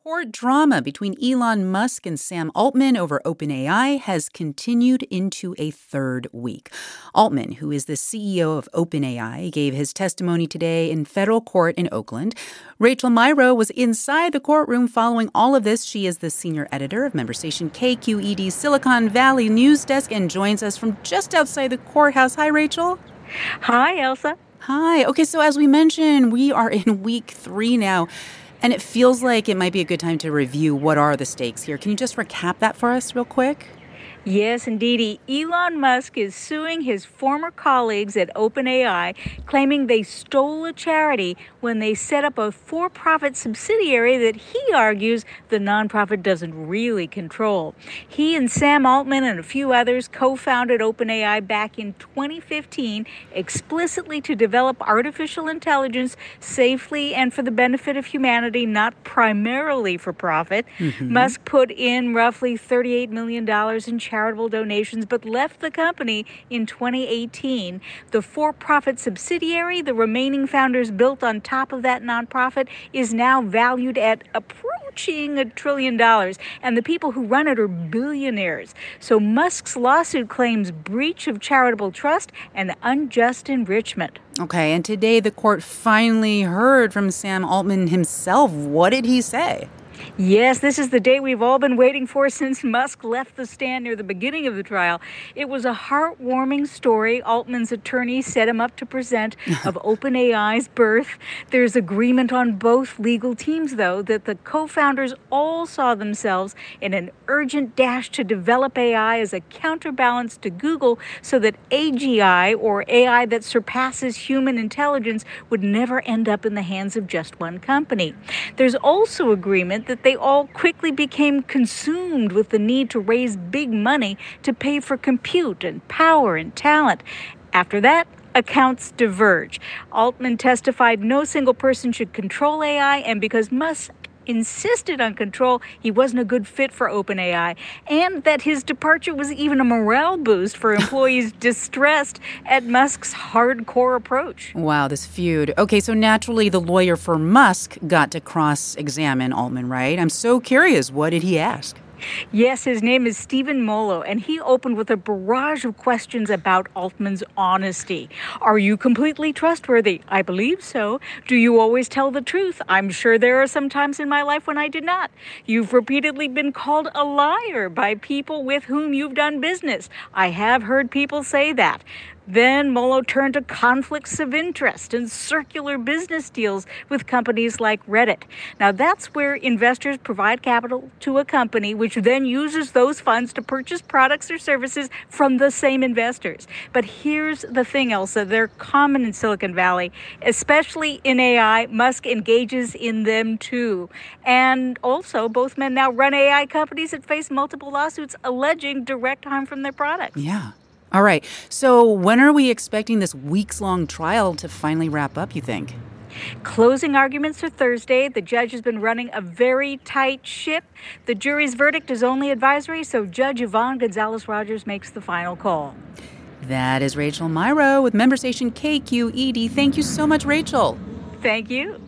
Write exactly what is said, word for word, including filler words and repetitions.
Court drama between Elon Musk and Sam Altman over OpenAI has continued into a third week. Altman, who is the C E O of OpenAI, gave his testimony today in federal court in Oakland. Rachel Myrow was inside the courtroom following all of this. She is the senior editor of member station K Q E D's Silicon Valley News Desk and joins us from just outside the courthouse. Hi, Rachel. Hi, Elsa. Hi. Okay, so as we mentioned, we are in week three now. And it feels like it might be a good time to review what are the stakes here. Can you just recap that for us real quick? Yes, indeed. Elon Musk is suing his former colleagues at OpenAI, claiming they stole a charity when they set up a for-profit subsidiary that he argues the nonprofit doesn't really control. He and Sam Altman and a few others co-founded OpenAI back in twenty fifteen, explicitly to develop artificial intelligence safely and for the benefit of humanity, not primarily for profit. Mm-hmm. Musk put in roughly thirty-eight million dollars in charity charitable donations, but left the company in twenty eighteen. The for-profit subsidiary, the remaining founders built on top of that nonprofit, is now valued at approaching a trillion dollars, and the people who run it are billionaires. So Musk's lawsuit claims breach of charitable trust and unjust enrichment. Okay, and today the court finally heard from Sam Altman himself. What did he say? Yes, this is the day we've all been waiting for since Musk left the stand near the beginning of the trial. It was a heartwarming story Altman's attorney set him up to present of OpenAI's birth. There's agreement on both legal teams, though, that the co-founders all saw themselves in an urgent dash to develop A I as a counterbalance to Google so that A G I, or A I that surpasses human intelligence, would never end up in the hands of just one company. There's also agreement that they all quickly became consumed with the need to raise big money to pay for compute and power and talent. After that, accounts diverge. Altman testified no single person should control A I, and because Musk insisted on control, he wasn't a good fit for OpenAI, and that his departure was even a morale boost for employees distressed at Musk's hardcore approach. Wow, this feud. Okay, so naturally the lawyer for Musk got to cross-examine Altman, right? I'm so curious. What did he ask? Yes, his name is Stephen Molo, and he opened with a barrage of questions about Altman's honesty. Are you completely trustworthy? I believe so. Do you always tell the truth? I'm sure there are some times in my life when I did not. You've repeatedly been called a liar by people with whom you've done business. I have heard people say that. Then Molo turned to conflicts of interest and circular business deals with companies like Reddit. Now, that's where investors provide capital to a company, which then uses those funds to purchase products or services from the same investors. But here's the thing, Elsa. They're common in Silicon Valley, especially in A I. Musk engages in them, too. And also, both men now run A I companies that face multiple lawsuits alleging direct harm from their products. Yeah. All right. So when are we expecting this weeks-long trial to finally wrap up, you think? Closing arguments are Thursday. The judge has been running a very tight ship. The jury's verdict is only advisory, so Judge Yvonne Gonzalez-Rogers makes the final call. That is Rachel Myrow with member station K Q E D. Thank you so much, Rachel. Thank you.